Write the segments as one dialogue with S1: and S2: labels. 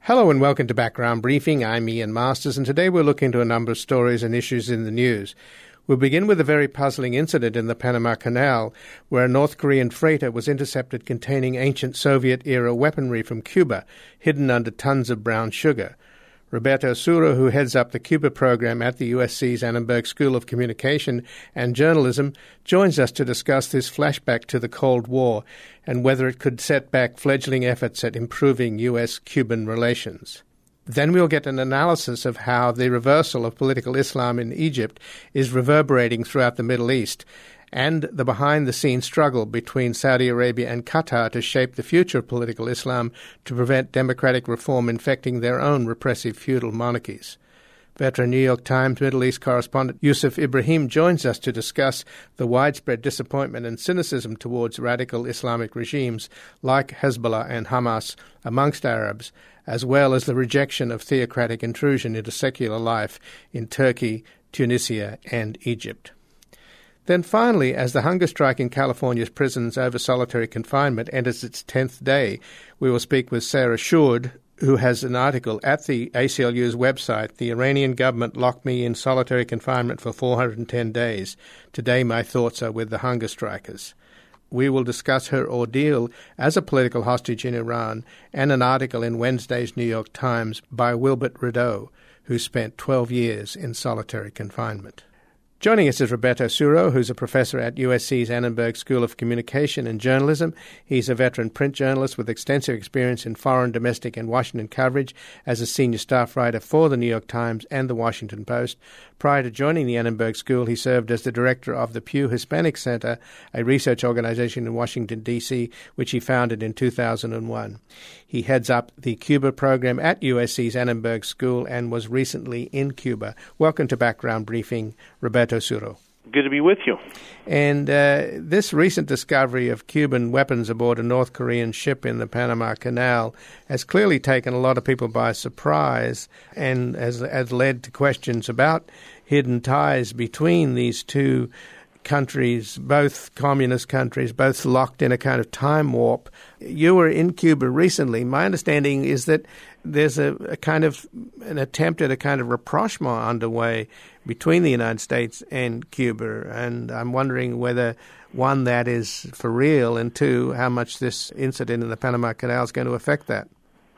S1: Hello and welcome to Background Briefing. I'm Ian Masters, and today we'll look into a number of stories and issues in the news. We'll begin with a very puzzling incident in the Panama Canal, where a North Korean freighter was intercepted containing ancient Soviet-era weaponry from Cuba, hidden under tons of brown sugar. Roberto Suro, who heads up the Cuba program at the USC's Annenberg School of Communication and Journalism, joins us to discuss this flashback to the Cold War and whether it could set back fledgling efforts at improving U.S.-Cuban relations. Then we'll get an analysis of how the reversal of political Islam in Egypt is reverberating throughout the Middle East, and the behind-the-scenes struggle between Saudi Arabia and Qatar to shape the future of political Islam to prevent democratic reform infecting their own repressive feudal monarchies. Veteran New York Times Middle East correspondent Yusuf Ibrahim joins us to discuss the widespread disappointment and cynicism towards radical Islamic regimes like Hezbollah and Hamas amongst Arabs, as well as the rejection of theocratic intrusion into secular life in Turkey, Tunisia, and Egypt. Then finally, as the hunger strike in California's prisons over solitary confinement enters its 10th day, we will speak with Sarah Shourd, who has an article at the ACLU's website, "The Iranian Government Locked Me in Solitary Confinement for 410 Days. Today my thoughts are with the hunger strikers." We will discuss her ordeal as a political hostage in Iran and an article in Wednesday's New York Times by Wilbert Rideau, who spent 12 years in solitary confinement. Joining us is Roberto Suro, who's a professor at USC's Annenberg School of Communication and Journalism. He's a veteran print journalist with extensive experience in foreign, domestic, and Washington coverage as a senior staff writer for the New York Times and the Washington Post. Prior to joining the Annenberg School, he served as the director of the Pew Hispanic Center, a research organization in Washington, D.C., which he founded in 2001. He heads up the Cuba program at USC's Annenberg School and was recently in Cuba. Welcome to Background Briefing, Roberto Suro.
S2: Good to be with you.
S1: And this recent discovery of Cuban weapons aboard a North Korean ship in the Panama Canal has clearly taken a lot of people by surprise and has led to questions about hidden ties between these two countries, both communist countries, both locked in a kind of time warp. You were in Cuba recently. My understanding is that there's a kind of an attempt at a kind of rapprochement underway between the United States and Cuba, and I'm wondering whether, one, that is for real, and two, how much this incident in the Panama Canal is going to affect that.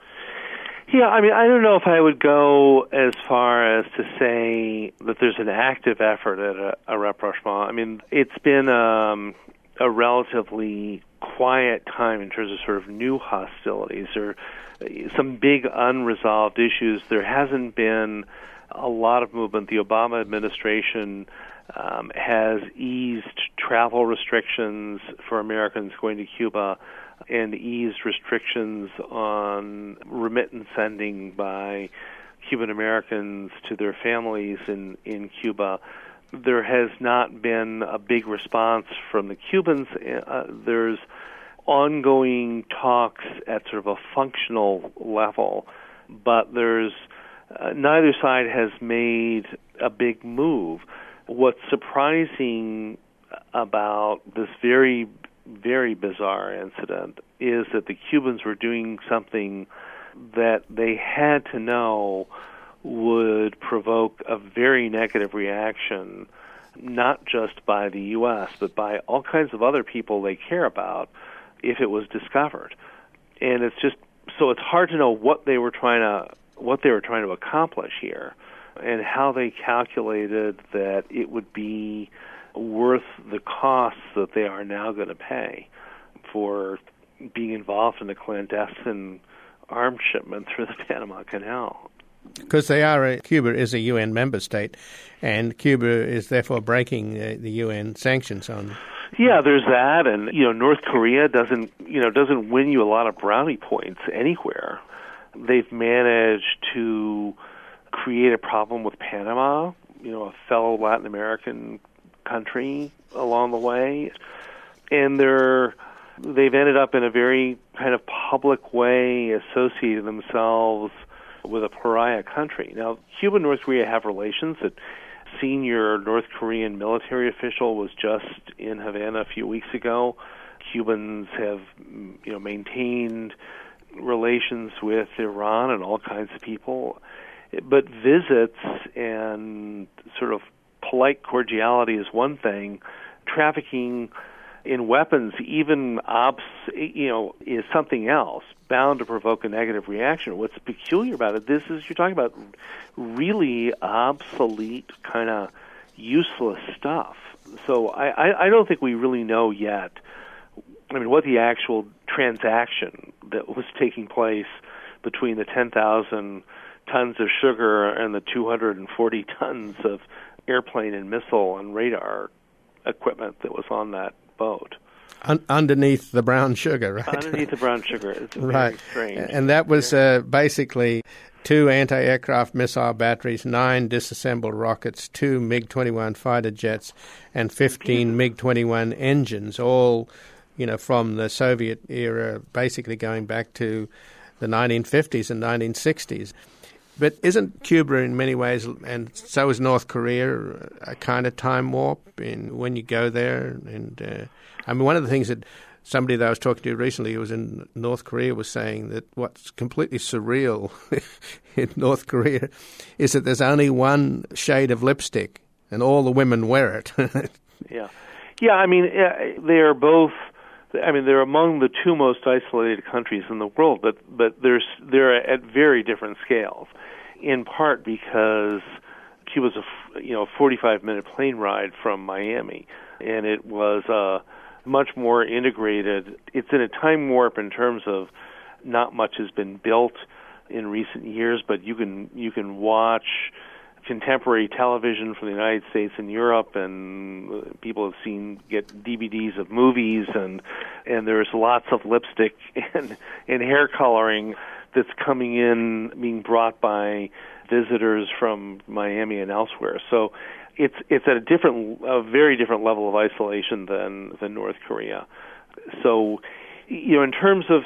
S2: Yeah, I mean, I don't know if I would go as far as to say that there's an active effort at a rapprochement. I mean, it's been a relatively quiet time in terms of sort of new hostilities or some big unresolved issues. There hasn't been a lot of movement. The Obama administration has eased travel restrictions for Americans going to Cuba and eased restrictions on remittance sending by Cuban Americans to their families in Cuba. There has not been a big response from the Cubans. There's ongoing talks at sort of a functional level, but there's neither side has made a big move. What's surprising about this very, very bizarre incident is that the Cubans were doing something that they had to know would provoke a very negative reaction, not just by the U.S., but by all kinds of other people they care about if it was discovered. And it's hard to know what they were trying to accomplish here and how they calculated that it would be worth the costs that they are now going to pay for being involved in a clandestine arms shipment through the Panama Canal.
S1: Because Cuba is a UN member state, and Cuba is therefore breaking the UN sanctions on them.
S2: Yeah, there's that, and North Korea doesn't win you a lot of brownie points anywhere. They've managed to create a problem with Panama, a fellow Latin American country along the way, and they've ended up in a very kind of public way associating themselves with a pariah country. Now, Cuba and North Korea have relations. A senior North Korean military official was just in Havana a few weeks ago. Cubans have, maintained relations with Iran and all kinds of people. But visits and sort of polite cordiality is one thing. Trafficking in weapons, even is something else, bound to provoke a negative reaction. What's peculiar about it, you're talking about really obsolete, kind of useless stuff. So I don't think we really know yet, what the actual transaction that was taking place between the 10,000 tons of sugar and the 240 tons of airplane and missile and radar equipment that was on that boat.
S1: Underneath the brown sugar, right?
S2: Underneath the brown sugar. It's
S1: right.
S2: Very strange.
S1: And that was basically 2 anti-aircraft missile batteries, 9 disassembled rockets, 2 MiG-21 fighter jets, and 15 MiG-21 engines, all, from the Soviet era, basically going back to the 1950s and 1960s. But isn't Cuba in many ways, and so is North Korea, a kind of time warp when you go there? And one of the things that somebody that I was talking to recently who was in North Korea was saying that what's completely surreal in North Korea is that there's only one shade of lipstick and all the women wear it.
S2: Yeah. They are both. They're among the 2 most isolated countries in the world, but they're at very different scales. In part because Cuba's a 45-minute plane ride from Miami, and it was much more integrated. It's in a time warp in terms of not much has been built in recent years, but you can watch contemporary television from the United States and Europe, and people have get DVDs of movies, and there's lots of lipstick and hair coloring that's coming in, being brought by visitors from Miami and elsewhere. So it's at a very different level of isolation than North Korea. So, in terms of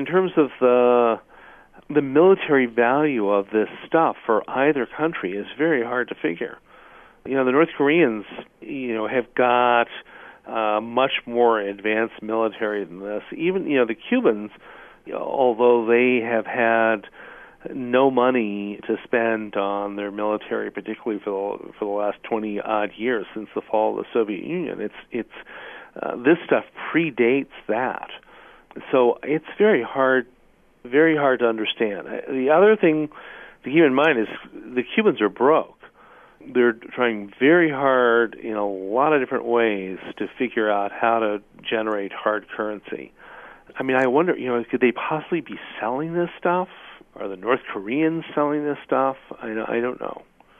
S2: the military value of this stuff for either country is very hard to figure. The North Koreans, have got much more advanced military than this. Even, the Cubans, although they have had no money to spend on their military, particularly for the last 20-odd years since the fall of the Soviet Union, it's this stuff predates that. So it's very hard to understand. The other thing to keep in mind is the Cubans are broke. They're trying very hard in a lot of different ways to figure out how to generate hard currency. I wonder, could they possibly be selling this stuff? Are the North Koreans selling this stuff? I don't know.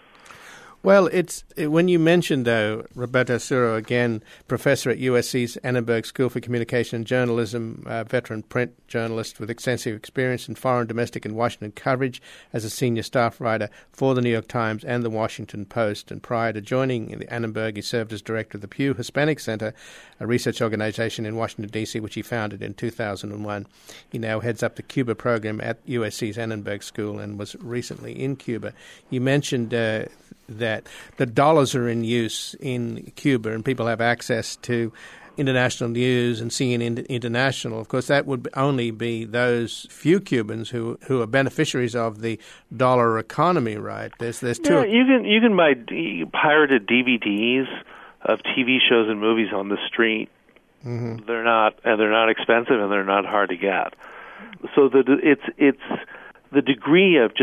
S1: Well, when you mentioned, though, Roberto Suro, again, professor at USC's Annenberg School for Communication and Journalism, veteran print journalist with extensive experience in foreign, domestic, and Washington coverage as a senior staff writer for the New York Times and the Washington Post. And prior to joining the Annenberg, he served as director of the Pew Hispanic Center, a research organization in Washington, D.C., which he founded in 2001. He now heads up the Cuba program at USC's Annenberg School and was recently in Cuba. You mentioned that the dollars are in use in Cuba and people have access to international news and CNN International. Of course, that would only be those few Cubans who are beneficiaries of the dollar economy, right? There's two.
S2: You can buy pirated DVDs of TV shows and movies on the street. Mm-hmm. They're not expensive and they're not hard to get. So it's the degree of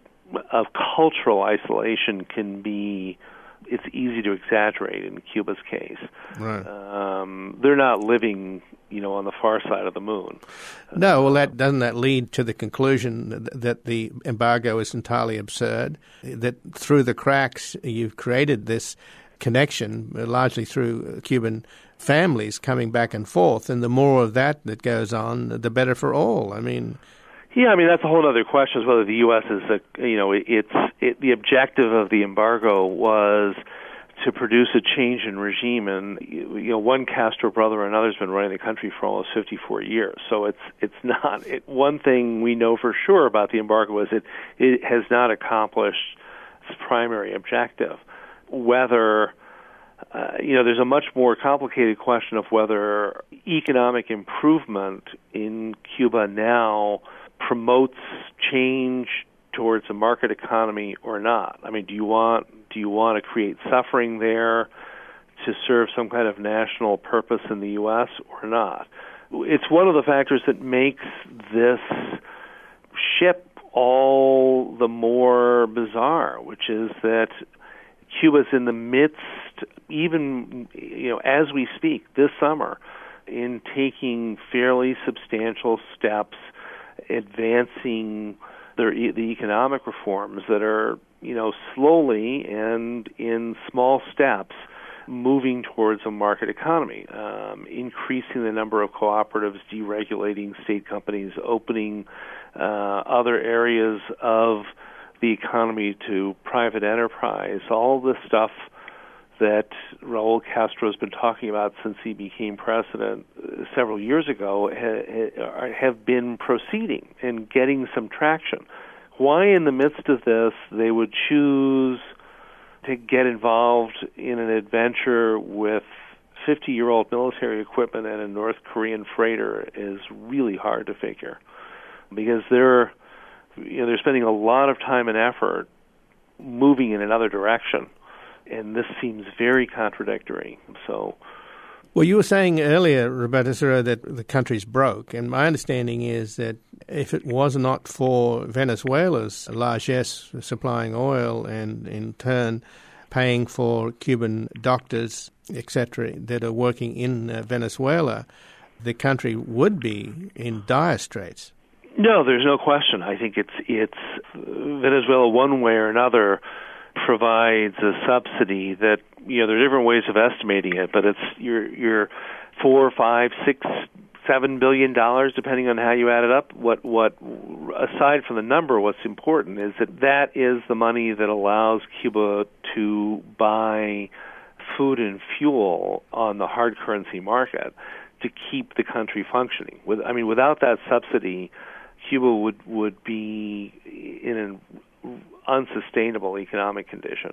S2: cultural isolation it's easy to exaggerate in Cuba's case.
S1: Right.
S2: They're not living, on the far side of the moon.
S1: No, well, doesn't that lead to the conclusion that the embargo is entirely absurd, that through the cracks you've created this connection, largely through Cuban families coming back and forth, and the more of that goes on, the better for all.
S2: Yeah, that's a whole other question, is whether the U.S. is, the objective of the embargo was to produce a change in regime, and one Castro brother or another has been running the country for almost 54 years. So it's not one thing we know for sure about the embargo is it has not accomplished its primary objective. Whether there's a much more complicated question of whether economic improvement in Cuba now promotes change towards a market economy or not. I mean, do you want to create suffering there to serve some kind of national purpose in the U.S. or not? It's one of the factors that makes this ship all the more bizarre, which is that Cuba's in the midst, even as we speak this summer, in taking fairly substantial steps, advancing the economic reforms that are, slowly and in small steps moving towards a market economy, increasing the number of cooperatives, deregulating state companies, opening other areas of the economy to private enterprise, all this stuff that Raul Castro has been talking about since he became president several years ago have been proceeding and getting some traction. Why in the midst of this they would choose to get involved in an adventure with 50-year-old military equipment and a North Korean freighter is really hard to figure, because they're spending a lot of time and effort moving in another direction, and this seems very contradictory. So,
S1: well, you were saying earlier, Roberto Ciro, that the country's broke, and my understanding is that if it was not for Venezuela's largesse supplying oil and in turn paying for Cuban doctors, etc., that are working in Venezuela, the country would be in dire straits.
S2: No, there's no question. I think it's Venezuela, one way or another, provides a subsidy that, there are different ways of estimating it, but it's your $4, $5, $6, $7 billion, depending on how you add it up. What aside from the number, what's important is that is the money that allows Cuba to buy food and fuel on the hard currency market to keep the country functioning. Without that subsidy, Cuba would be in an unsustainable economic condition.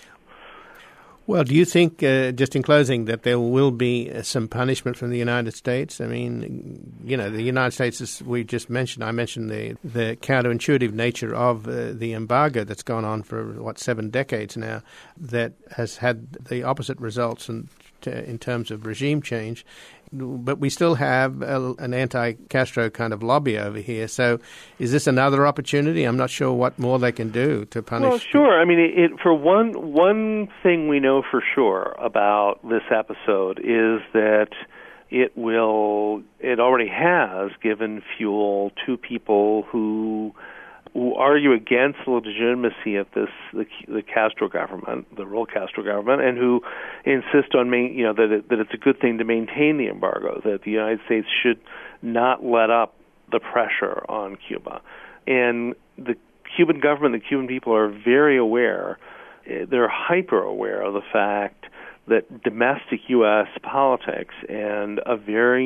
S1: Well, do you think, just in closing, that there will be some punishment from the United States? I mean, the United States, as we just mentioned, I mentioned the counterintuitive nature of the embargo that's gone on for, 7 decades now, that has had the opposite results in terms of regime change. But we still have an anti-Castro kind of lobby over here. So is this another opportunity? I'm not sure what more they can do to punish.
S2: Well, sure. I mean, for one thing we know for sure about this episode is that it already has given fuel to people who argue against the legitimacy of the Castro government, the Raul Castro government, and who insist on that it's a good thing to maintain the embargo, that the United States should not let up the pressure on Cuba. And the Cuban government, the Cuban people are very aware, they're hyper aware of the fact that domestic U.S. politics and a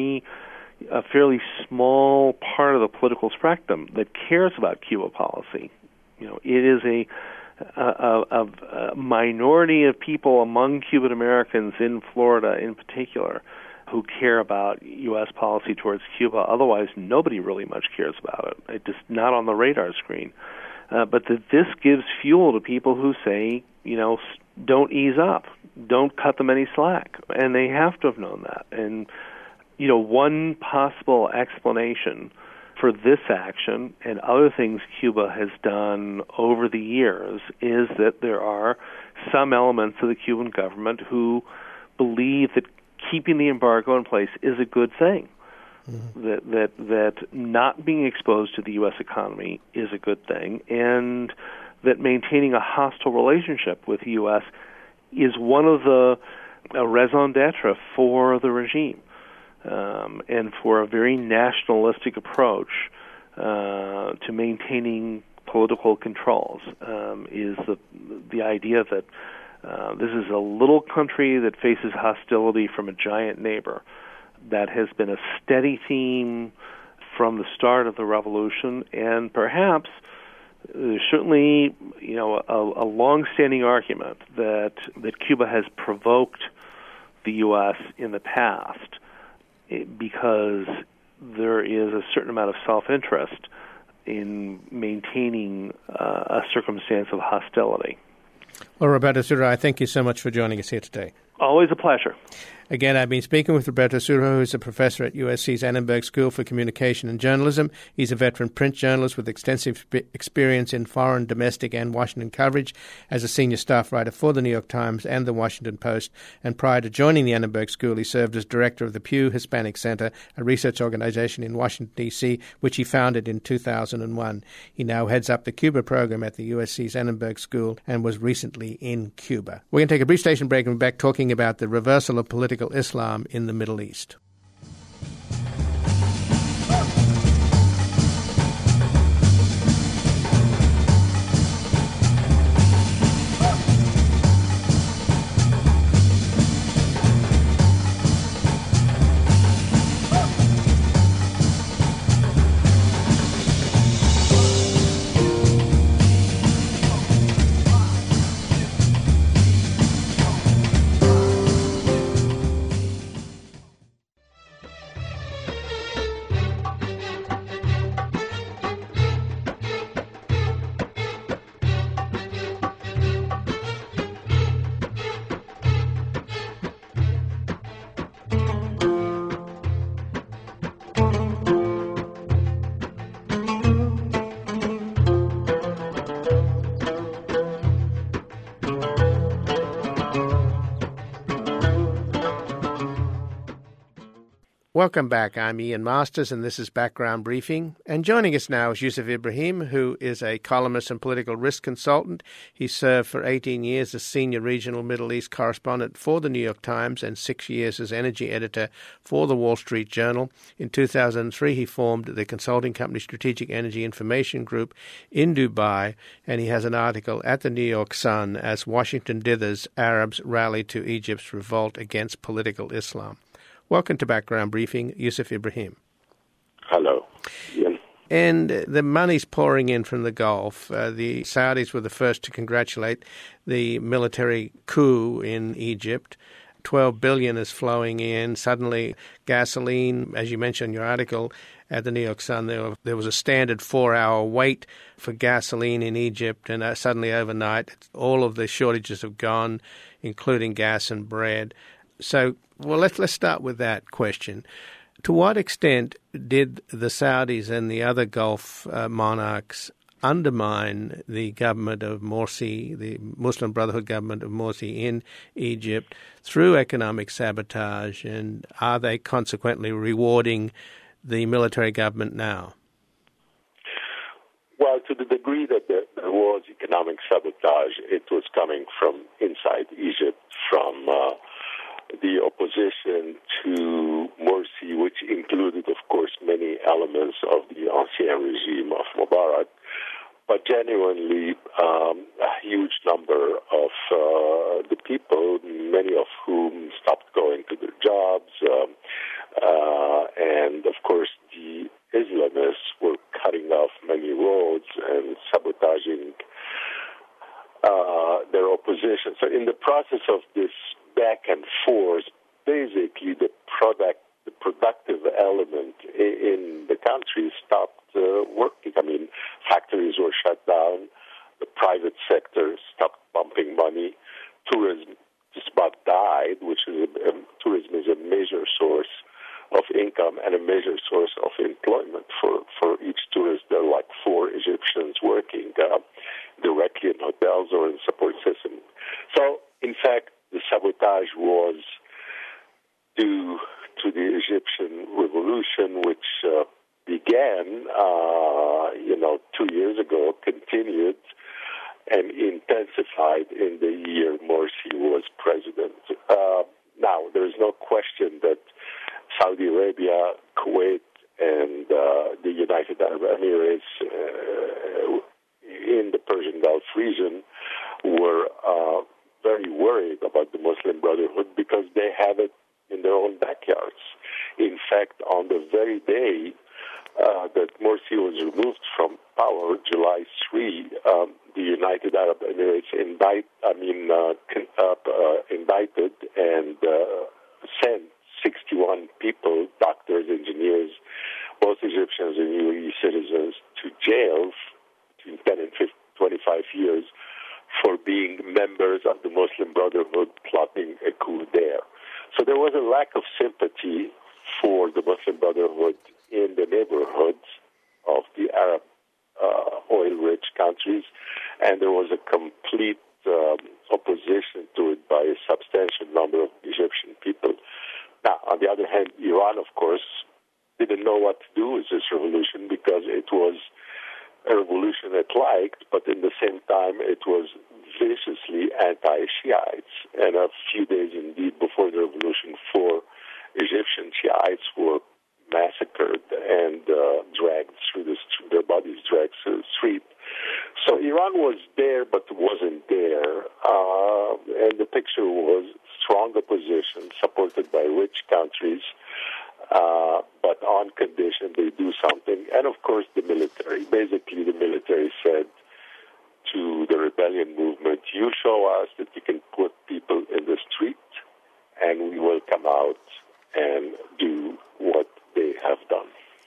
S2: fairly small part of the political spectrum that cares about Cuba policy. It is a minority of people among Cuban Americans in Florida in particular who care about U.S. policy towards Cuba. Otherwise, nobody really much cares about it. It's just not on the radar screen. But this gives fuel to people who say, don't ease up, don't cut them any slack. And they have to have known that. And one possible explanation for this action and other things Cuba has done over the years is that there are some elements of the Cuban government who believe that keeping the embargo in place is a good thing, that not being exposed to the U.S. economy is a good thing, and that maintaining a hostile relationship with the U.S. is one of the raison d'etre for the regime. And for a very nationalistic approach to maintaining political controls is the idea that this is a little country that faces hostility from a giant neighbor. That has been a steady theme from the start of the revolution, and perhaps there's certainly a long-standing argument that Cuba has provoked the U.S. in the past, because there is a certain amount of self-interest maintaining a circumstance of hostility.
S1: Well, Roberto Suro, thank you so much for joining us here today.
S2: Always a pleasure.
S1: Again, I've been speaking with Roberto Suro, who's a professor at USC's Annenberg School for Communication and Journalism. He's a veteran print journalist with extensive experience in foreign, domestic, and Washington coverage as a senior staff writer for the New York Times and the Washington Post. And prior to joining the Annenberg School, he served as director of the Pew Hispanic Center, a research organization in Washington, D.C., which he founded in 2001. He now heads up the Cuba program at the USC's Annenberg School and was recently in Cuba. We're going to take a brief station break and we're back talking about the reversal of political Islam in the Middle East. Welcome back. I'm Ian Masters, and this is Background Briefing. And joining us now is Yusuf Ibrahim, who is a columnist and political risk consultant. He served for 18 years as senior regional Middle East correspondent for the New York Times and 6 years as energy editor for the Wall Street Journal. In 2003, he formed the consulting company Strategic Energy Information Group in Dubai, and he has an article at the New York Sun as Washington dithers Arabs rally to Egypt's revolt against political Islam. Welcome to Background Briefing, Yusuf Ibrahim.
S3: Hello, Ian.
S1: And the money's pouring in from the Gulf. The Saudis were the first to congratulate the military coup in Egypt. $12 billion is flowing in. Suddenly, gasoline, as you mentioned in your article at the New York Sun, there was a standard 4-hour wait for gasoline in Egypt, and suddenly overnight, all of the shortages have gone, including gas and bread. So, well, let's start with that question. To what extent did the Saudis and the other Gulf monarchs undermine the government of Morsi, the Muslim Brotherhood government of Morsi in Egypt, through economic sabotage, and are they consequently rewarding the military government now?
S3: Well, to the degree that there was economic sabotage, it was coming from inside Egypt, from the opposition to Morsi, which included, of course, many elements of the ancien regime of Mubarak, but genuinely a huge number of the people, many of whom stopped going to their jobs, and, of course, the Islamists were cutting off many roads and sabotaging their opposition. So in the process of this back and forth, basically the productive element in the country stopped working. I mean, factories were shut down, the private sector stopped pumping money, tourism just about died, tourism is a major source of income and a major source of employment. For each tourist, there are like 4 Egyptians working directly in hotels or in support system. So, in fact, the sabotage was due to the Egyptian revolution, which began, 2 years ago, continued, and intensified in the year Morsi was president. Now, there is no question that Saudi Arabia, Kuwait, and the United Arab Emirates in the Persian Gulf region were very worried about the Muslim Brotherhood because they have it in their own backyards. In fact, on the very day that Morsi was removed from power, July 3, the United Arab Emirates indicted and sent 61 people, doctors, engineers, both Egyptians and UAE citizens to jail between 10 and 25 years for being members of the Muslim Brotherhood plotting a coup there. So there was a lack of sympathy for the Muslim Brotherhood in the neighborhoods of the Arab oil-rich countries, and there was a complete opposition to it by a substantial number of Egyptian people. Now, on the other hand, Iran, of course, didn't know what to do with this revolution because it was a revolution it liked, but in the same time it was viciously anti-Shiites. And a few days indeed before the revolution, 4 Egyptian Shiites were massacred and dragged through their bodies dragged through the street. So Iran was there, but wasn't there. And the picture was strong opposition supported by rich countries, but on condition they do something. And of course the military. Basically the military said to the rebellion movement, you show us that you can put people in the street and we will come out and do what they have done.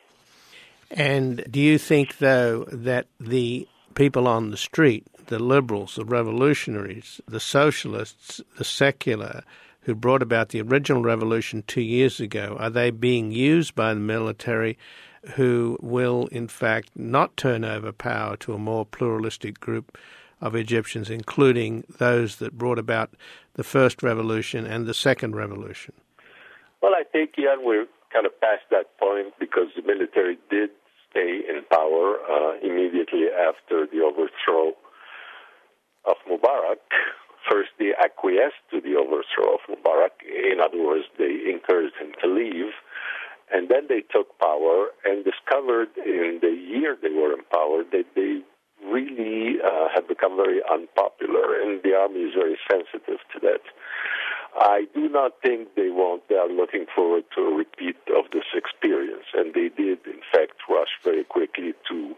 S1: And do you think, though, that the people on the street, the liberals, the revolutionaries, the socialists, the secular, who brought about the original revolution 2 years ago, are they being used by the military who will, in fact, not turn over power to a more pluralistic group of Egyptians, including those that brought about the first revolution and the second revolution?
S3: Well, I think, Ian, we're kind of past that point because the military did stay in power immediately after the overthrow of Mubarak. First, they acquiesced to the overthrow of Mubarak. In other words, they encouraged him to leave. And then they took power and discovered in the year they were in power that they really had become very unpopular, and the army is very sensitive to that. I do not think they are looking forward to a repeat of this experience, and they did, in fact, rush very quickly to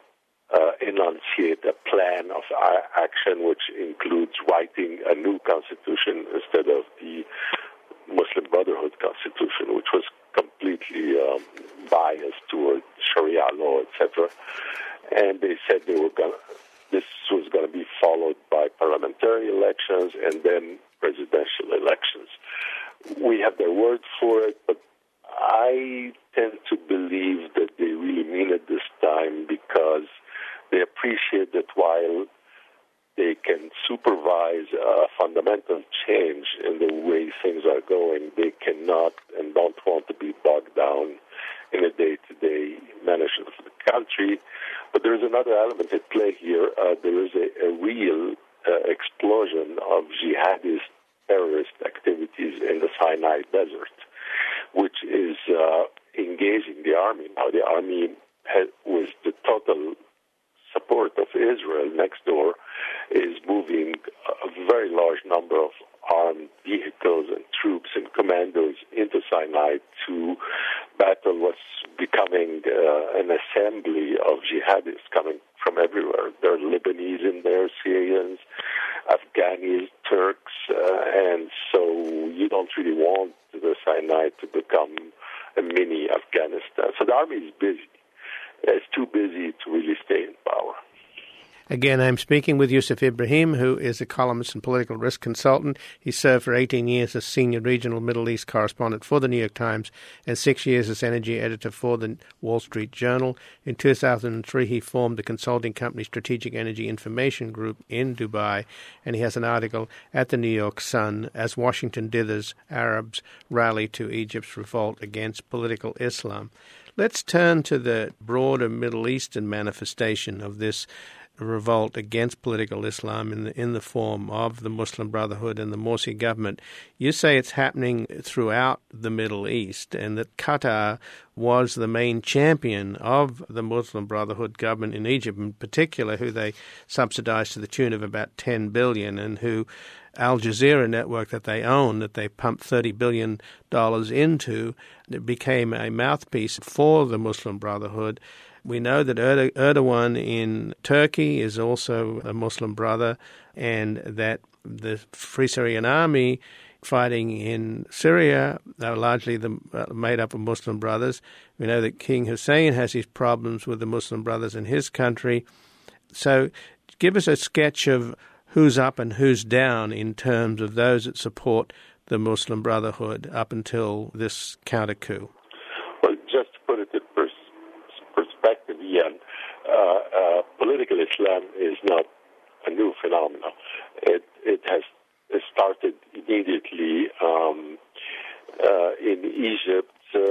S3: enunciate a plan of action which includes writing a new constitution instead of the Muslim Brotherhood constitution, which was completely biased toward Sharia law, etc. And they said this was going to be followed by parliamentary elections and then presidential elections. We have their word for it, but I tend to believe that they really mean it this time because they appreciate that while they can supervise a fundamental change in the way things are going, they cannot and don't want to be bogged down in a day-to-day management of the country. But there is another element at play here. There is a real explosion of jihadist terrorist activities in the Sinai Desert, which is engaging the army. Now, the army, with the total support of Israel next door, is moving a very large number of armed vehicles and troops and commandos into Sinai to battle what's becoming an assembly of jihadists coming from everywhere. There are Lebanese in there, Syrians, Afghanis, Turks, and so you don't really want the Sinai to become a mini Afghanistan. So the army is busy. It's too busy to really stay in power.
S1: Again, I'm speaking with Yusuf Ibrahim, who is a columnist and political risk consultant. He served for 18 years as senior regional Middle East correspondent for the New York Times and 6 years as energy editor for the Wall Street Journal. In 2003, he formed the consulting company Strategic Energy Information Group in Dubai, and he has an article at the New York Sun as Washington dithers Arabs rally to Egypt's revolt against political Islam. Let's turn to the broader Middle Eastern manifestation of this revolt against political Islam in the form of the Muslim Brotherhood and the Morsi government. You say it's happening throughout the Middle East and that Qatar was the main champion of the Muslim Brotherhood government in Egypt, in particular, who they subsidized to the tune of about $10 billion and who Al Jazeera network that they own, that they pumped $30 billion into, it became a mouthpiece for the Muslim Brotherhood. We know that Erdogan in Turkey is also a Muslim brother, and that the Free Syrian Army fighting in Syria are largely made up of Muslim brothers. We know that King Hussein has his problems with the Muslim brothers in his country. So give us a sketch of who's up and who's down in terms of those that support the Muslim Brotherhood up until this counter-coup.
S3: Well, just to put it in perspective, Ian, political Islam is not a new phenomenon. It has started immediately in Egypt,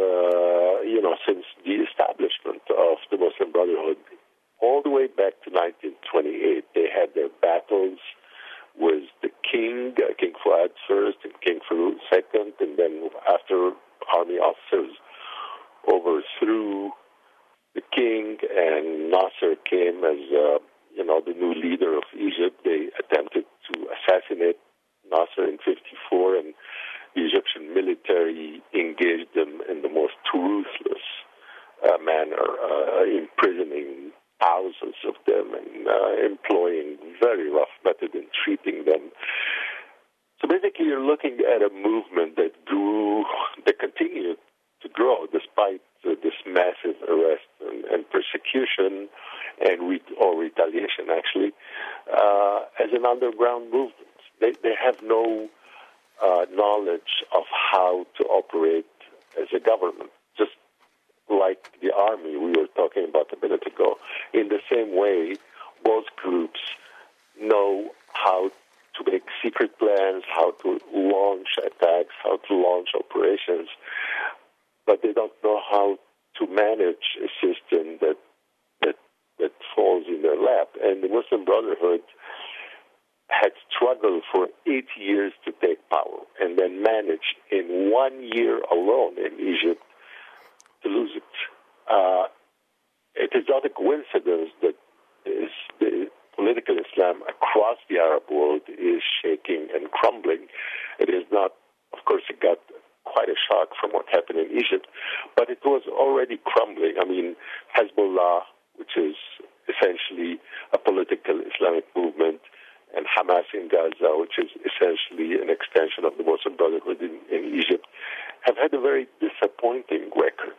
S3: since the establishment of the Muslim Brotherhood, all the way back to 1928. They had their battles with the king, King Fuad first, and King Farouk second, and then after army officers overthrew the king and Nasser came as the new leader of Egypt, they attempted to assassinate Nasser in 1954, and the Egyptian military engaged them in the most ruthless manner, imprisoning thousands of them and employing very rough methods in treating them. So basically you're looking at a movement that continued to grow despite this massive arrest and persecution or retaliation, actually, as an underground movement. They have no knowledge of how to operate as a government, just like the army we were talking about a minute ago. In the same way, both groups know how to make secret plans, how to launch attacks, how to launch operations, but they don't know how to manage a system that falls in their lap. And the Muslim Brotherhood had struggled for 8 years to take power and then managed in 1 year alone in Egypt to lose it. It is not a coincidence that the political Islam across the Arab world is shaking and crumbling. It is not, of course, it got quite a shock from what happened in Egypt, but it was already crumbling. I mean, Hezbollah, which is essentially a political Islamic movement, and Hamas in Gaza, which is essentially an extension of the Muslim Brotherhood in Egypt, have had a very disappointing record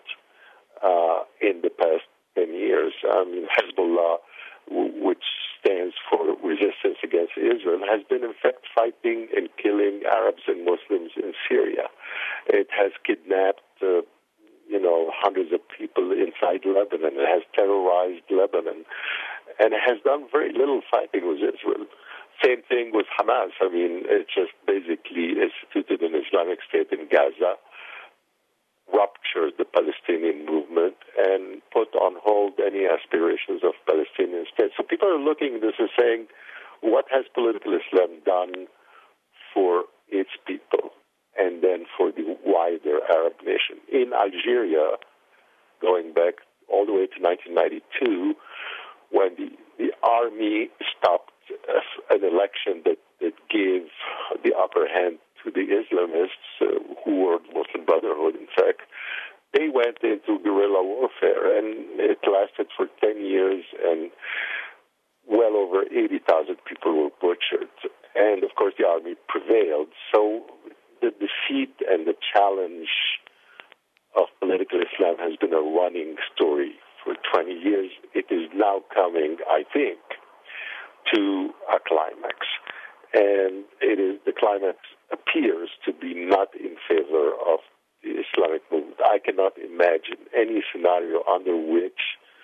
S3: in the past 10 years. I mean, Hezbollah, which stands for resistance against Israel, has been in fact fighting and killing Arabs and Muslims in Syria. It has kidnapped hundreds of people inside Lebanon. It has terrorized Lebanon. And it has done very little fighting with Israel. Same thing with Hamas. I mean, it just basically instituted an Islamic State in Gaza, ruptured the Palestinian movement, and put on hold any aspirations of Palestinian state. So people are looking at this and saying, what has political Islam done for its people and then for the wider Arab nation? In Algeria, going back all the way to 1992, when the army stopped an election that gave the upper hand to the Islamists, who were Muslim Brotherhood, in fact, they went into guerrilla warfare, and it lasted for 10 years, and well over 80,000 people were butchered. And, of course, the army prevailed. So the defeat and the challenge of political Islam has been a running story for 20 years. It is now coming, I think, to a climax. And the climax appears to be not in favor of the Islamic movement. I cannot imagine any scenario under which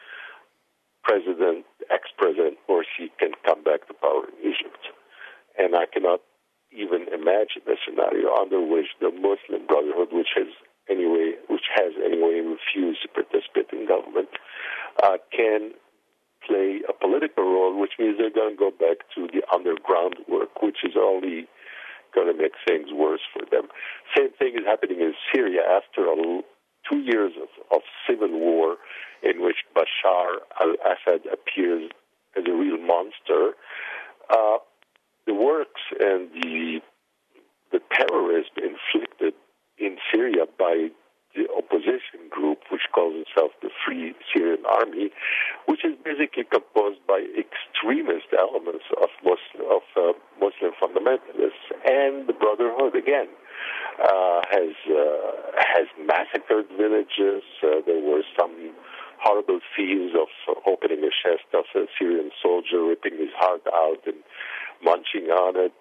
S3: ex-President Morsi can come back to power in Egypt. And I cannot even imagine a scenario under which the Muslim Brotherhood, which has anyway refused to participate in government, can play a political role, which means they're going to go back to the underground work, which is only going to make things worse for them. Same thing is happening in Syria after 2 years of civil war in which Bashar al-Assad appears as a real monster. The works and the terrorism inflicted in Syria by the opposition group, which calls itself the Free Syrian Army, which is basically composed by extremist elements of Muslim fundamentalists, and the Brotherhood, again, has massacred villages. There were some horrible scenes of opening a chest of a Syrian soldier, ripping his heart out and munching on it.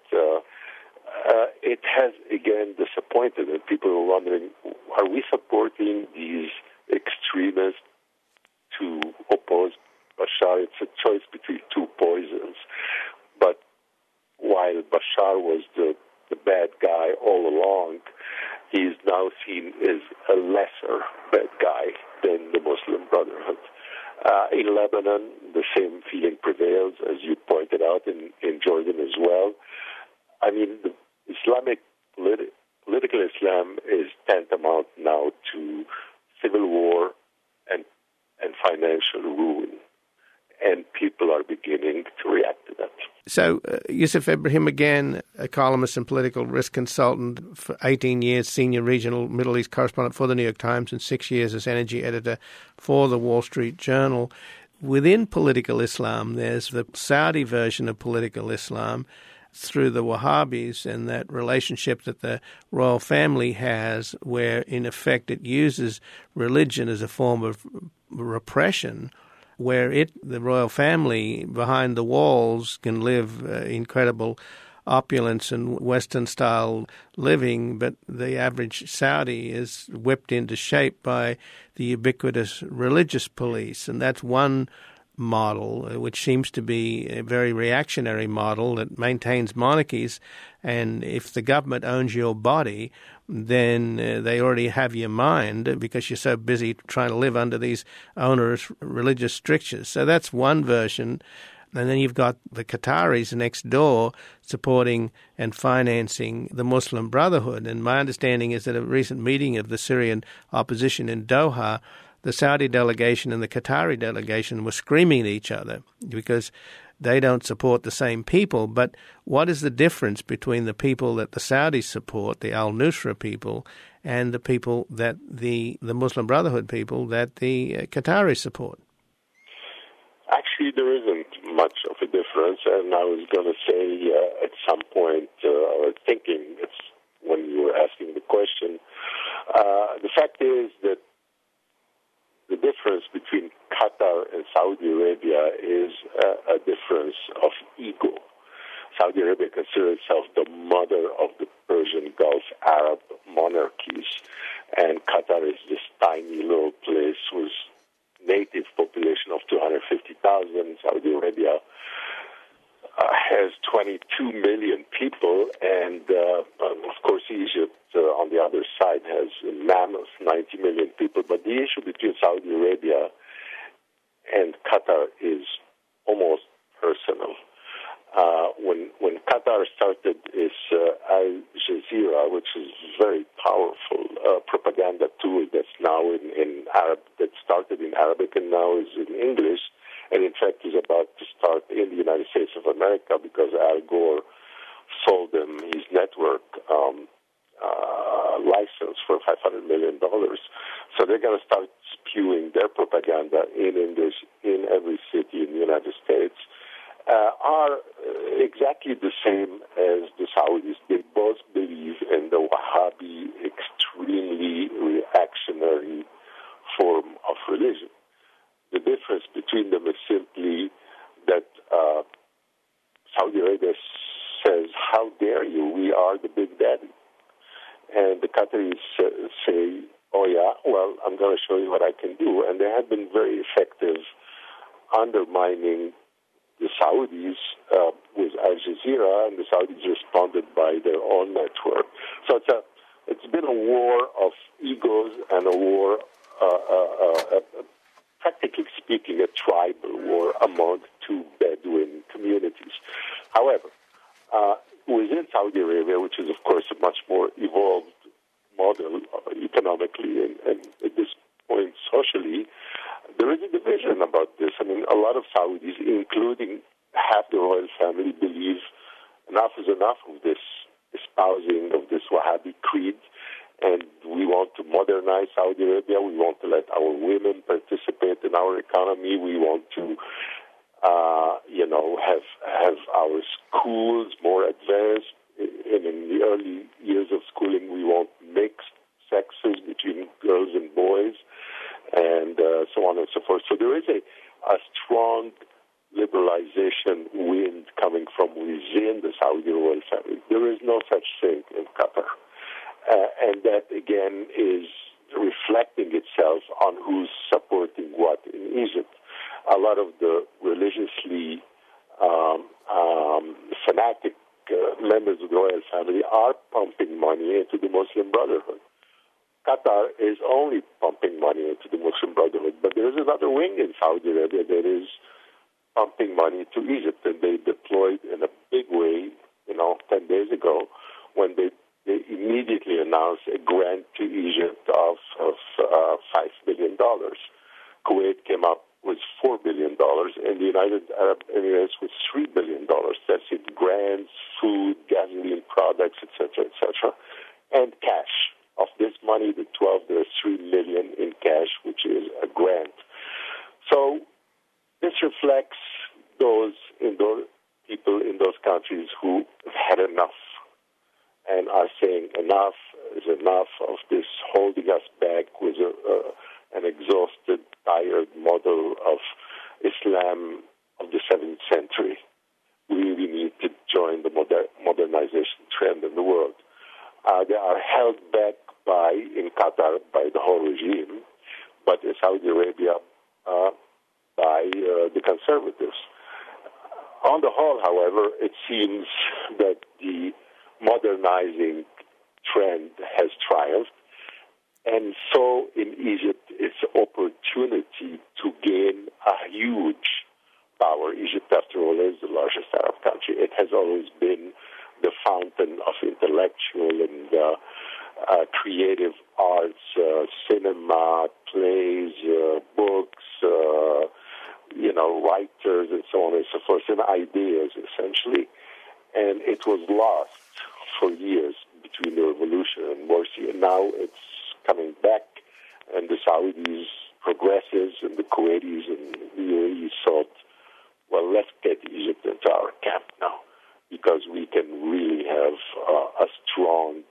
S3: It has, again, disappointed, and people are wondering, are we supporting these extremists to oppose Bashar? It's a choice between two poisons. But while Bashar was the bad guy all along, he is now seen as a lesser bad guy than the Muslim Brotherhood. In Lebanon, the same feeling prevails, as you pointed out, in Jordan as well. I mean, the Islamic political Islam is tantamount now to civil war and financial ruin, and people are beginning to react to that.
S1: So, Yusuf Ibrahim, again, a columnist and political risk consultant for 18 years, senior regional Middle East correspondent for the New York Times, and 6 years as energy editor for the Wall Street Journal. Within political Islam, there's the Saudi version of political Islam through the Wahhabis and that relationship that the royal family has, where in effect it uses religion as a form of repression, where the royal family behind the walls can live incredible opulence and Western-style living, but the average Saudi is whipped into shape by the ubiquitous religious police. And that's one model, which seems to be a very reactionary model that maintains monarchies. And if the government owns your body, then they already have your mind because you're so busy trying to live under these onerous religious strictures. So that's one version. And then you've got the Qataris next door supporting and financing the Muslim Brotherhood. And my understanding is that a recent meeting of the Syrian opposition in Doha, the Saudi delegation and the Qatari delegation were screaming at each other because they don't support the same people. But what is the difference between the people that the Saudis support, the al-Nusra people, and the people that the Muslim Brotherhood people that the Qataris support?
S3: Actually, there isn't much of a difference, and I was going to say at some point, or thinking it's when you were asking the question, the fact is that the difference between Qatar and Saudi Arabia is a difference of ego. Saudi Arabia considers itself the mother of the Persian Gulf Arab monarchies, and Qatar is this tiny little place with native population of 250,000. Saudi Arabia has 22 million people, and of course Egypt on the other side has a mammoth 90 million people. But the issue between Saudi Arabia and Qatar is almost personal. When Qatar started its Al Jazeera, which is a very powerful propaganda tool that's now in Arab, that started in Arabic and now is in English, and in fact is about to start in the United States of America because Al Gore sold them his network license for $500 million. So they're going to start spewing their propaganda in English in every city in the United States. Are exactly the same as the Saudis. They both believe in the Wahhabi, extremely reactionary form of religion. The difference between them is simply that Saudi Arabia says, how dare you, we are the big daddy. And the Qataris say, oh yeah, well, I'm going to show you what I can do. And they have been very effective undermining the Saudis with Al Jazeera, and the Saudis responded by their own network. So it's been a war of egos and a war, practically speaking, a tribal war among two Bedouin communities. However, within Saudi Arabia, which is, of course, a much more evolved model economically and at this point socially, there is a division about this. I mean, a lot of Saudis, including half the royal family, believe enough is enough of this espousing of this Wahhabi creed, and we want to modernize Saudi Arabia. We want to let our women participate in our economy. We want to, have our schools more advanced. In the early years of ruling we won't mix sexes between girls and boys, and so on and so forth. So there is a strong liberalization wind coming from within the Saudi royal family. There is no such thing in Qatar. And that, again, is reflecting itself on who's supporting what in Egypt. A lot of the religiously fanatic members of the royal family are pumping money into the Muslim Brotherhood. Qatar is only pumping money into the Muslim Brotherhood, but there is another wing in Saudi Arabia that is pumping money to Egypt, and they deployed in a big way, 10 days ago, when they immediately announced a grant to Egypt of $5 billion. Kuwait came up with $4 billion, and the United Arab Emirates with $3 billion. That's in grants, food, gasoline products, etc., and cash. Of this money, the 12, there's $3 million in cash, which is a grant. So this reflects those people in those countries who have had enough and are saying enough is enough of this holding us back with an exhausted, tired model of Islam of the 7th century. We really need to join the modernization trend in the world. They are held back in Qatar by the whole regime, but in Saudi Arabia by the conservatives. On the whole, however, it seems that the modernizing trend has triumphed, and so in Egypt, its opportunity to gain a huge power. Egypt, after all, is the largest Arab country. It has always been the fountain of intellectual and creative arts, cinema, plays, books, writers, and so on and so forth, and ideas, essentially. And it was lost for years between the revolution and Morsi, and now it's coming back, and the Saudis, progressives, and the Kuwaitis and the UAE thought, well, let's get Egypt into our camp now, because we can really have a strong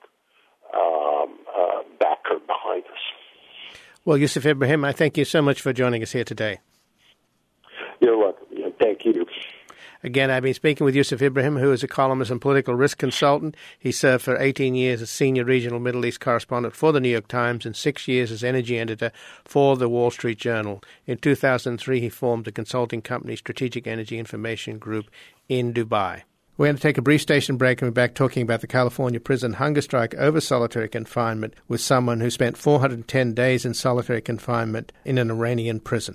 S3: backer behind us.
S1: Well, Yusuf Ibrahim, I thank you so much for joining us here today.
S3: You're welcome. Thank you.
S1: Again, I've been speaking with Yusuf Ibrahim, who is a columnist and political risk consultant. He served for 18 years as senior regional Middle East correspondent for the New York Times and 6 years as energy editor for the Wall Street Journal. In 2003, he formed the consulting company Strategic Energy Information Group in Dubai. We're going to take a brief station break and we're back talking about the California prison hunger strike over solitary confinement with someone who spent 410 days in solitary confinement in an Iranian prison.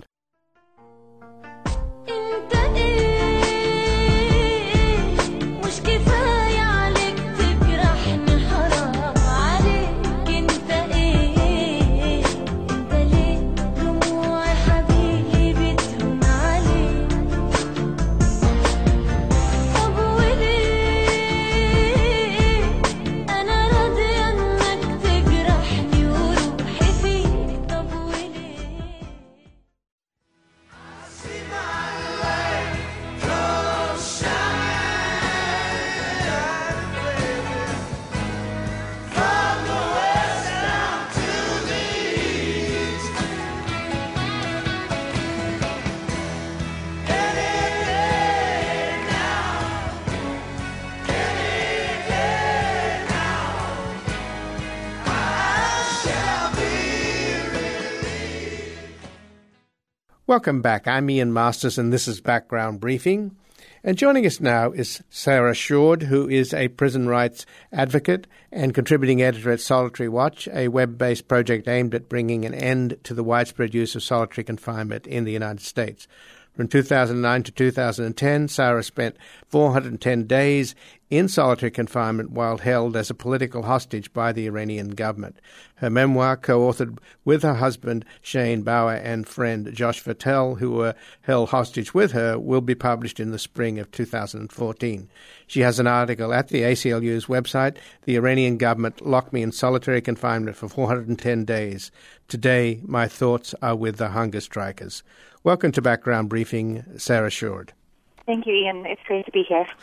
S1: Welcome back. I'm Ian Masters, and this is Background Briefing. And joining us now is Sarah Shourd, who is a prison rights advocate and contributing editor at Solitary Watch, a web-based project aimed at bringing an end to the widespread use of solitary confinement in the United States. From 2009 to 2010, Sarah spent 410 days in solitary confinement while held as a political hostage by the Iranian government. Her memoir, co-authored with her husband Shane Bauer and friend Josh Vattel, who were held hostage with her, will be published in the spring of 2014. She has an article at the ACLU's website, "The Iranian Government Locked Me in Solitary Confinement for 410 Days. Today, my thoughts are with the hunger strikers." Welcome to Background Briefing, Sarah Shourd.
S4: Thank you, Ian. It's great to be here.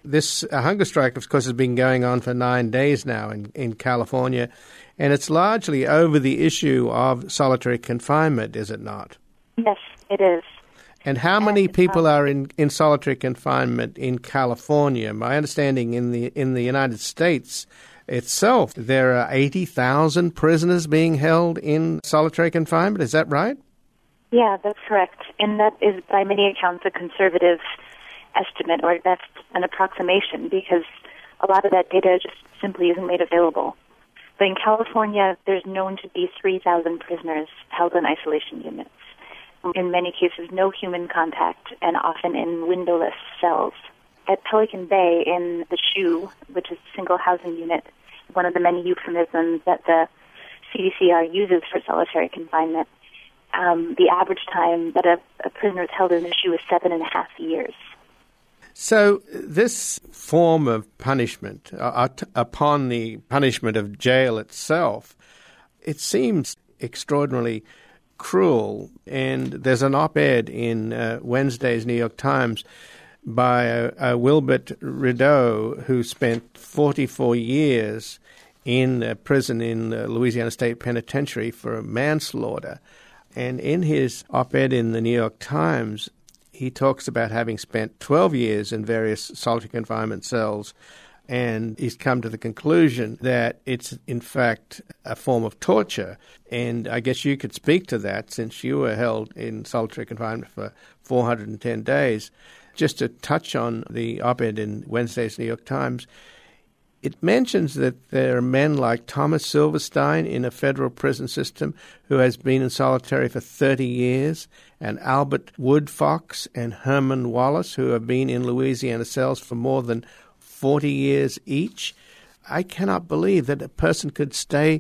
S1: This hunger strike, of course, has been going on for 9 days now in California, and it's largely over the issue of solitary confinement, is it not?
S4: Yes, it is.
S1: And how many people are in solitary confinement in California? My understanding in the United States itself, there are 80,000 prisoners being held in solitary confinement. Is that right?
S4: Yeah, that's correct. And that is, by many accounts, a conservative estimate, or that's an approximation, because a lot of that data just simply isn't made available. But in California, there's known to be 3,000 prisoners held in isolation units. In many cases, no human contact, and often in windowless cells. At Pelican Bay in the SHU, which is a single housing unit, one of the many euphemisms that the CDCR uses for solitary confinement, the average time that a prisoner is held in the SHU is 7.5 years.
S1: So this form of punishment, upon the punishment of jail itself, it seems extraordinarily cruel. And there's an op-ed in Wednesday's New York Times by Wilbert Rideau, who spent 44 years in prison in Louisiana State Penitentiary for manslaughter. And in his op-ed in the New York Times, he talks about having spent 12 years in various solitary confinement cells, and he's come to the conclusion that it's, in fact, a form of torture. And I guess you could speak to that, since you were held in solitary confinement for 410 days. Just to touch on the op-ed in Wednesday's New York Times, it mentions that there are men like Thomas Silverstein in a federal prison system who has been in solitary for 30 years, and Albert Woodfox and Herman Wallace, who have been in Louisiana cells for more than 40 years each. I cannot believe that a person could stay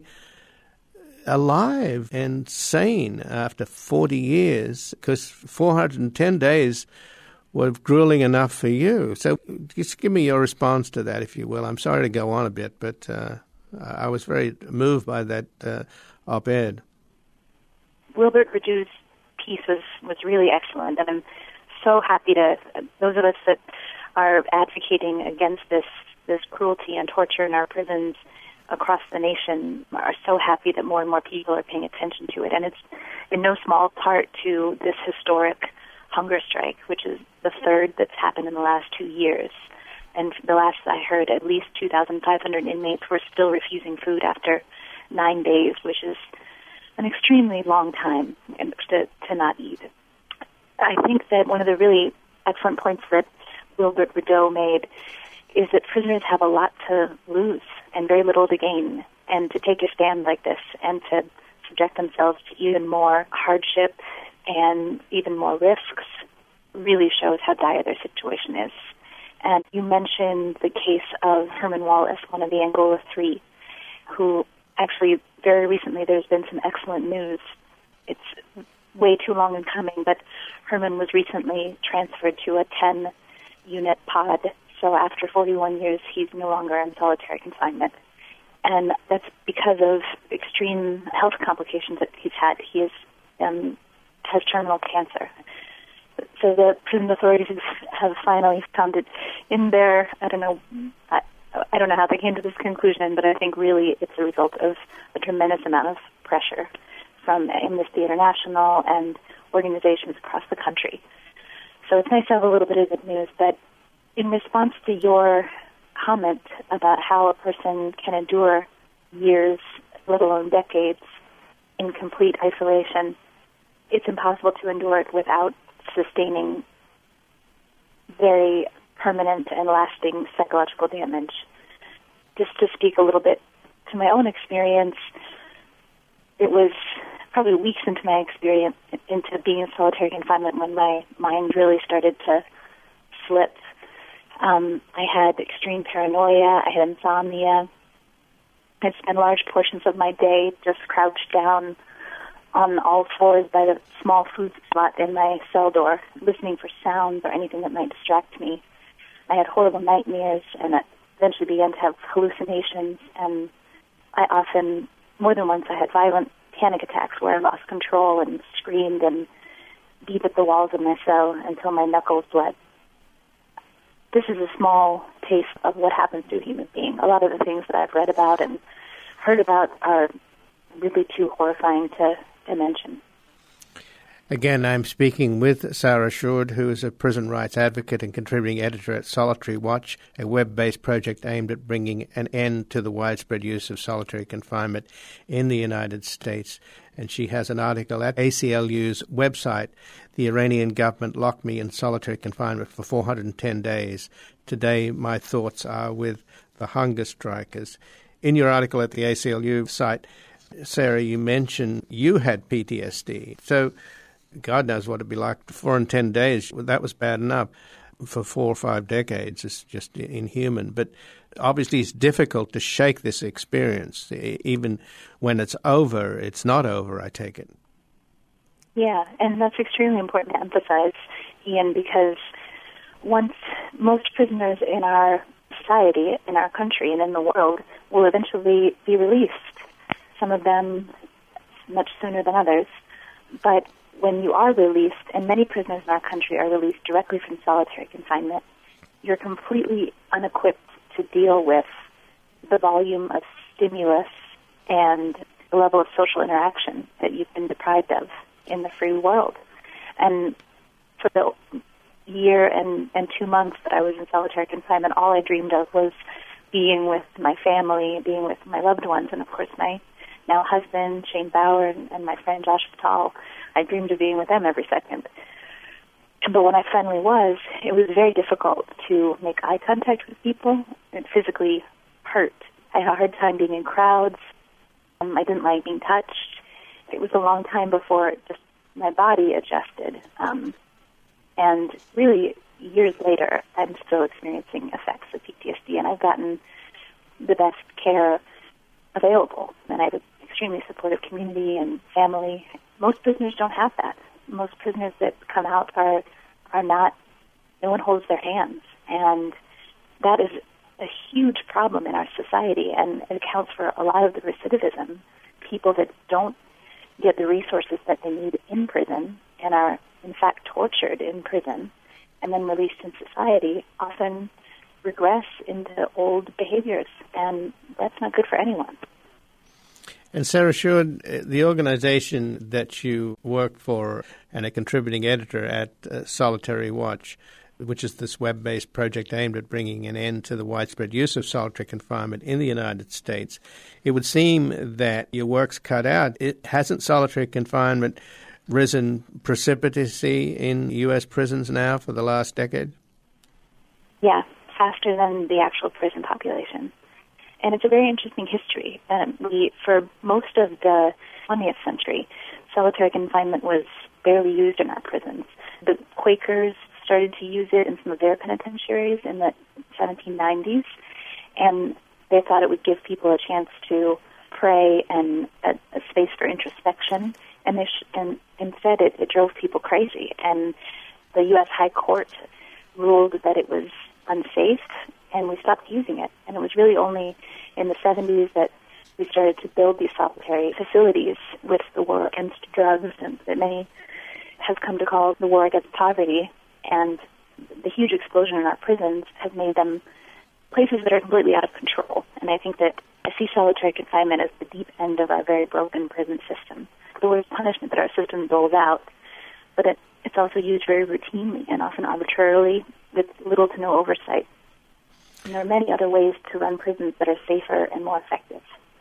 S1: alive and sane after 40 years, because 410 days were grueling enough for you. So just give me your response to that, if you will. I'm sorry to go on a bit, but I was very moved by that op-ed.
S4: Wilbert Rideau's piece was really excellent, and I'm so happy to, those of us that are advocating against this cruelty and torture in our prisons across the nation are so happy that more and more people are paying attention to it. And it's in no small part to this historic hunger strike, which is the third that's happened in the last 2 years. And the last I heard, at least 2,500 inmates were still refusing food after 9 days, which is an extremely long time to not eat. I think that one of the really excellent points that Wilbert Rideau made is that prisoners have a lot to lose and very little to gain, and to take a stand like this and to subject themselves to even more hardship and even more risks really shows how dire their situation is. And you mentioned the case of Herman Wallace, one of the Angola Three, who actually very recently there's been some excellent news. It's way too long in coming, but Herman was recently transferred to a 10-unit pod. So after 41 years, he's no longer in solitary confinement. And that's because of extreme health complications that he's had. He has terminal cancer. So the prison authorities have finally found it in their, I don't know how they came to this conclusion, but I think really it's a result of a tremendous amount of pressure from Amnesty International and organizations across the country. So it's nice to have a little bit of good news, but in response to your comment about how a person can endure years, let alone decades, in complete isolation, it's impossible to endure it without sustaining very permanent and lasting psychological damage. Just to speak a little bit to my own experience, it was probably weeks into my experience into being in solitary confinement when my mind really started to slip. I had extreme paranoia, I had insomnia. I'd spend large portions of my day just crouched down on all fours by the small food slot in my cell door, listening for sounds or anything that might distract me. I had horrible nightmares, and I eventually began to have hallucinations, and I often, more than once, I had violent panic attacks where I lost control and screamed and beat at the walls of my cell until my knuckles bled. This is a small taste of what happens to a human being. A lot of the things that I've read about and heard about are really too horrifying to mention.
S1: Again, I'm speaking with Sarah Shourd, who is a prison rights advocate and contributing editor at Solitary Watch, a web-based project aimed at bringing an end to the widespread use of solitary confinement in the United States. And she has an article at ACLU's website, "The Iranian Government Locked Me in Solitary Confinement for 410 Days. Today, my thoughts are with the hunger strikers." In your article at the ACLU site, Sarah, you mentioned you had PTSD. So God knows what it'd be like. 410 days, that was bad enough. For 4 or 5 decades, it's just inhuman. But obviously it's difficult to shake this experience. Even when it's over, it's not over, I take it.
S4: Yeah, and that's extremely important to emphasize, Ian, because once most prisoners in our society, in our country, and in the world will eventually be released, some of them much sooner than others. But when you are released, and many prisoners in our country are released directly from solitary confinement, you're completely unequipped to deal with the volume of stimulus and the level of social interaction that you've been deprived of in the free world. And for the year and 2 months that I was in solitary confinement, all I dreamed of was being with my family, being with my loved ones, and of course my now husband, Shane Bauer, and my friend Josh Fatal. I dreamed of being with them every second. But when I finally was, it was very difficult to make eye contact with people. It physically hurt. I had a hard time being in crowds. I didn't like being touched. It was a long time before just my body adjusted. And really, years later, I'm still experiencing effects of PTSD, and I've gotten the best care available. And I have an extremely supportive community and family. Most prisoners don't have that. Most prisoners that come out are not, no one holds their hands. And that is a huge problem in our society, and it accounts for a lot of the recidivism. People that don't get the resources that they need in prison and are, in fact, tortured in prison and then released in society often regress into old behaviors, and that's not good for anyone.
S1: And Sarah Shourd, the organization that you work for and a contributing editor at Solitary Watch, which is this web-based project aimed at bringing an end to the widespread use of solitary confinement in the United States, it would seem that your work's cut out. Hasn't solitary confinement risen precipitously in U.S. prisons now for the last decade?
S4: Yeah, faster than the actual prison population. And it's a very interesting history. For most of the 20th century, solitary confinement was barely used in our prisons. The Quakers started to use it in some of their penitentiaries in the 1790s, and they thought it would give people a chance to pray and a space for introspection, and instead it drove people crazy. And the U.S. High Court ruled that it was unsafe, and we stopped using it. And it was really only in the 70s that we started to build these solitary facilities with the war against drugs, and that many has come to call the war against poverty. And the huge explosion in our prisons has made them places that are completely out of control. And I think that I see solitary confinement as the deep end of our very broken prison system. The worst punishment that our system doles out, but it's also used very routinely and often arbitrarily with little to no oversight. And there are many other ways to run prisons that are safer and more effective.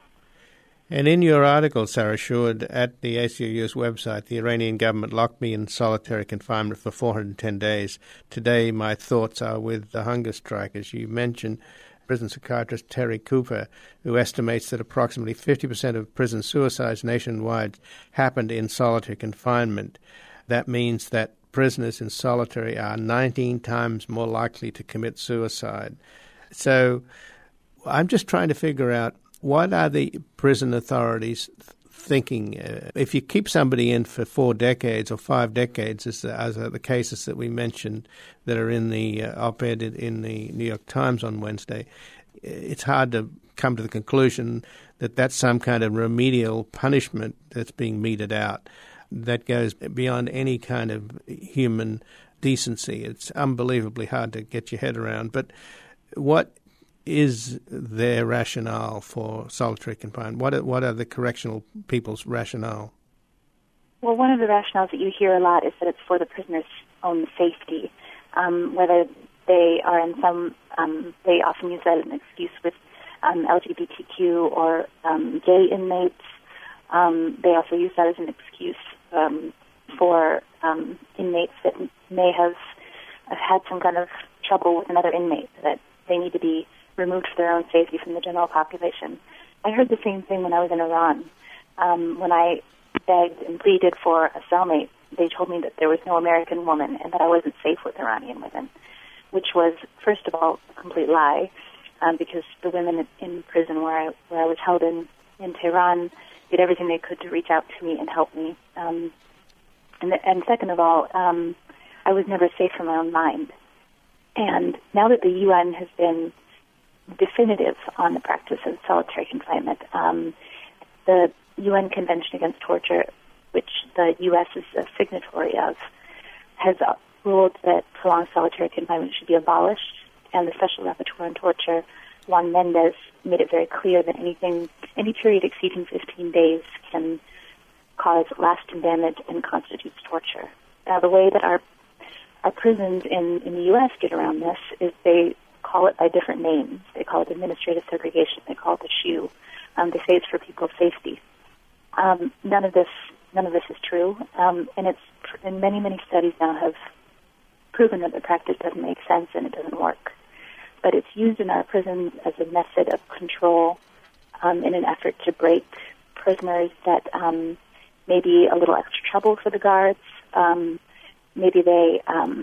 S1: And in your article, Sarah Shourd, at the ACLU's website, the Iranian government locked me in solitary confinement for 410 days. Today, my thoughts are with the hunger strikers. You mentioned prison psychiatrist Terry Cooper, who estimates that approximately 50% of prison suicides nationwide happened in solitary confinement. That means that prisoners in solitary are 19 times more likely to commit suicide. So I'm just trying to figure out, what are the prison authorities thinking? If you keep somebody in for 4 decades or 5 decades, as are the cases that we mentioned that are in the op-ed in the New York Times on Wednesday, it's hard to come to the conclusion that that's some kind of remedial punishment that's being meted out that goes beyond any kind of human decency. It's unbelievably hard to get your head around. But what is their rationale for solitary confinement? What are the correctional people's rationale?
S4: Well, one of the rationales that you hear a lot is that it's for the prisoner's own safety. Whether they are in some, they often use that as an excuse with LGBTQ or gay inmates. They also use that as an excuse for inmates that may have had some kind of trouble with another inmate, that they need to be removed for their own safety from the general population. I heard the same thing when I was in Iran. When I begged and pleaded for a cellmate, they told me that there was no American woman and that I wasn't safe with Iranian women, which was, first of all, a complete lie, because the women in prison where I was held in Tehran did everything they could to reach out to me and help me. And second of all, I was never safe from my own mind. And now that the UN has been definitive on the practice of solitary confinement, the UN Convention Against Torture, which the U.S. is a signatory of, has ruled that prolonged solitary confinement should be abolished, and the Special Rapporteur on Torture, Juan Mendez, made it very clear that any period exceeding 15 days can cause lasting damage and constitutes torture. Now, the way that our prisons in the U.S. get around this is they call it by different names. They call it administrative segregation. They call it the SHU. They say it's for people's safety. None of this is true, and many studies now have proven that the practice doesn't make sense and it doesn't work. But it's used in our prisons as a method of control in an effort to break prisoners that may be a little extra trouble for the guards. Maybe the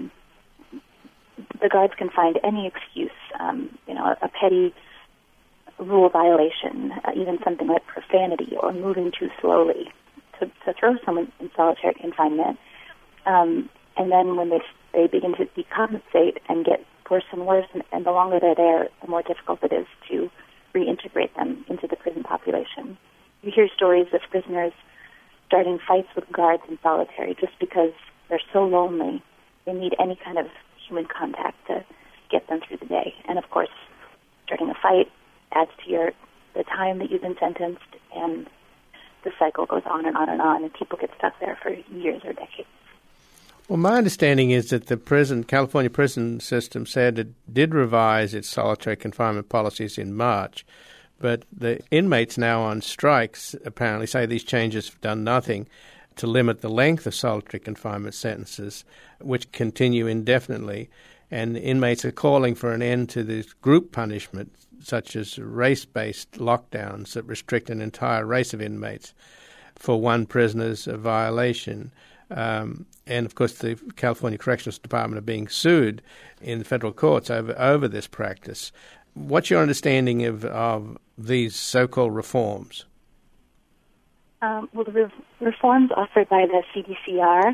S4: guards can find any excuse, a petty rule violation, even something like profanity or moving too slowly, to throw someone in solitary confinement. And then when they begin to decompensate and get worse and worse, and the longer they're there, the more difficult it is to reintegrate them into the prison population. You hear stories of prisoners starting fights with guards in solitary just because they're so lonely. They need any kind of human contact to get them through the day. And of course, starting a fight adds to the time that you've been sentenced, and the cycle goes on and on and on, and people get stuck there for years or decades.
S1: Well, my understanding is that the California prison system said it did revise its solitary confinement policies in March, but the inmates now on strikes apparently say these changes have done nothing to limit the length of solitary confinement sentences, which continue indefinitely. And inmates are calling for an end to this group punishment, such as race-based lockdowns that restrict an entire race of inmates for one prisoner's violation. And, of course, the California Corrections Department are being sued in the federal courts over this practice. What's your understanding of these so-called reforms?
S4: Well, the reforms offered by the CDCR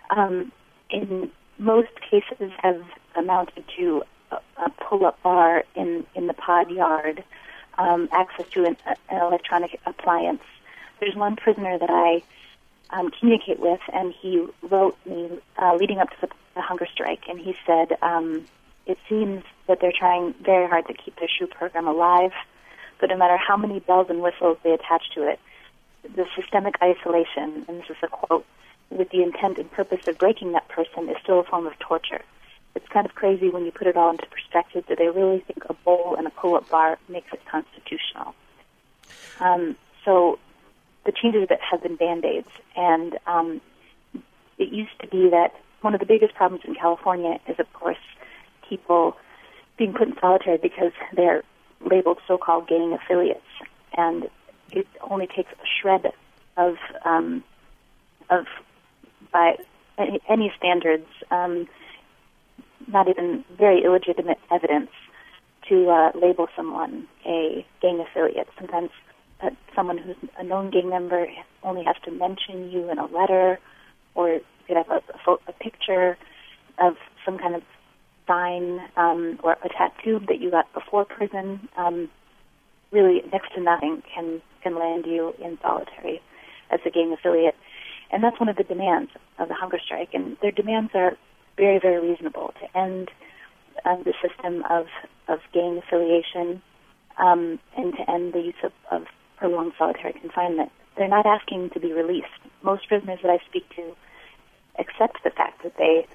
S4: in most cases have amounted to a pull-up bar in the pod yard, access to an electronic appliance. There's one prisoner that I communicate with, and he wrote me leading up to the hunger strike, and he said, it seems that they're trying very hard to keep their SHU program alive, but no matter how many bells and whistles they attach to it, the systemic isolation, and this is a quote, with the intent and purpose of breaking that person is still a form of torture. It's kind of crazy when you put it all into perspective. Do they really think a bowl and a pull-up bar makes it constitutional? So the changes that have been Band-Aids, and it used to be that one of the biggest problems in California is, of course, people being put in solitary because they're labeled so-called gang affiliates, and it only takes a shred of by any standards, not even very illegitimate evidence, to label someone a gang affiliate. Sometimes someone who's a known gang member only has to mention you in a letter, or you could have a picture of some kind of sign or a tattoo that you got before prison. Really, next to nothing can land you in solitary as a gang affiliate. And that's one of the demands of the hunger strike. And their demands are very, very reasonable, to end the system of of gang affiliation, and to end the use of prolonged solitary confinement. They're not asking to be released. Most prisoners that I speak to accept the fact that they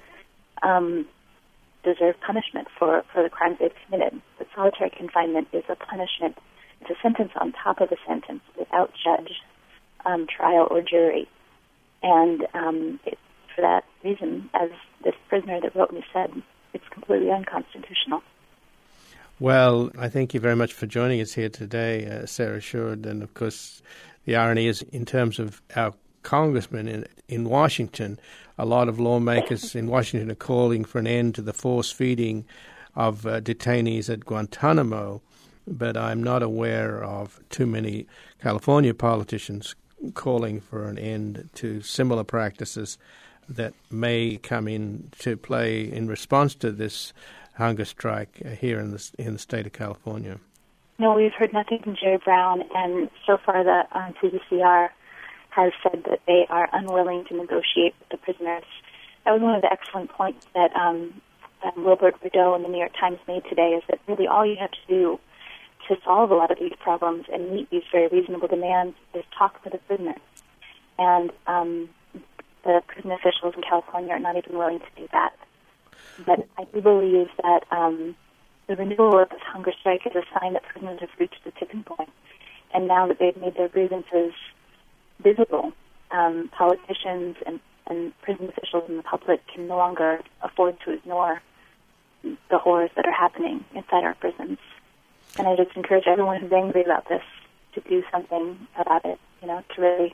S4: deserve punishment for the crimes they've committed. But solitary confinement is a punishment. It's a sentence on top of a sentence without judge, trial, or jury. And for that reason, as this prisoner that wrote me said, it's completely unconstitutional.
S1: Well, I thank you very much for joining us here today, Sarah Shourd. And, of course, the irony is, in terms of our congressmen in Washington, a lot of lawmakers in Washington are calling for an end to the force feeding of detainees at Guantanamo, but I'm not aware of too many California politicians calling for an end to similar practices that may come into play in response to this hunger strike here in the state of California.
S4: No, we've heard nothing from Jerry Brown, and so far the CDCR has said that they are unwilling to negotiate with the prisoners. That was one of the excellent points that Wilbert Rideau in the New York Times made today, is that really all you have to do to solve a lot of these problems and meet these very reasonable demands is talk to the prisoners. And the prison officials in California are not even willing to do that. But I do believe that the renewal of this hunger strike is a sign that prisoners have reached the tipping point. And now that they've made their grievances visible, politicians and prison officials and the public can no longer afford to ignore the horrors that are happening inside our prisons. And I just encourage everyone who's angry about this to do something about it, to really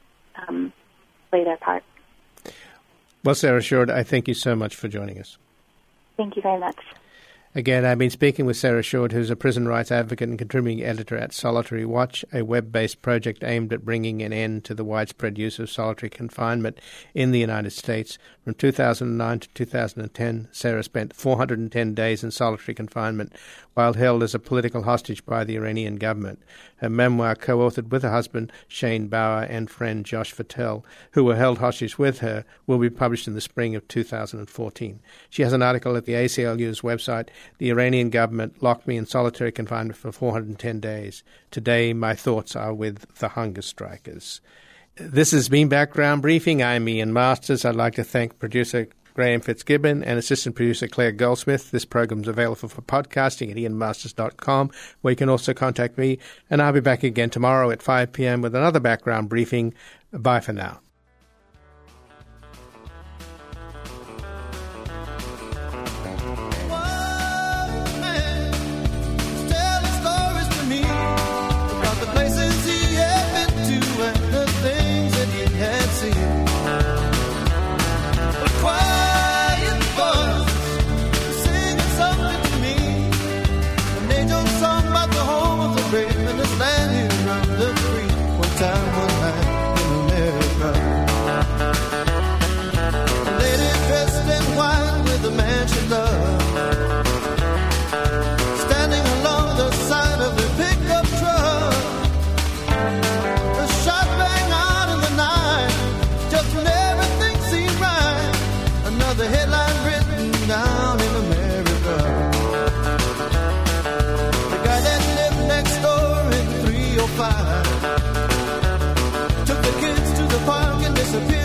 S4: play their part.
S1: Well, Sarah Shourd, I thank you so much for joining us.
S4: Thank you very much.
S1: Again, I've been speaking with Sarah Shourd, who's a prison rights advocate and contributing editor at Solitary Watch, a web-based project aimed at bringing an end to the widespread use of solitary confinement in the United States. From 2009 to 2010, Sarah spent 410 days in solitary confinement while held as a political hostage by the Iranian government. Her memoir, co-authored with her husband, Shane Bauer, and friend Josh Fattel, who were held hostage with her, will be published in the spring of 2014. She has an article at the ACLU's website, "The Iranian Government Locked Me in Solitary Confinement for 410 Days. Today, my thoughts are with the hunger strikers." This has been Background Briefing. I'm Ian Masters. I'd like to thank producer Graham Fitzgibbon and assistant producer Claire Goldsmith. This program is available for podcasting at ianmasters.com, where you can also contact me. And I'll be back again tomorrow at 5 p.m. with another Background Briefing. Bye for now.
S5: The headline written down in America. The guy that lived next door in 305 took the kids to the park and disappeared.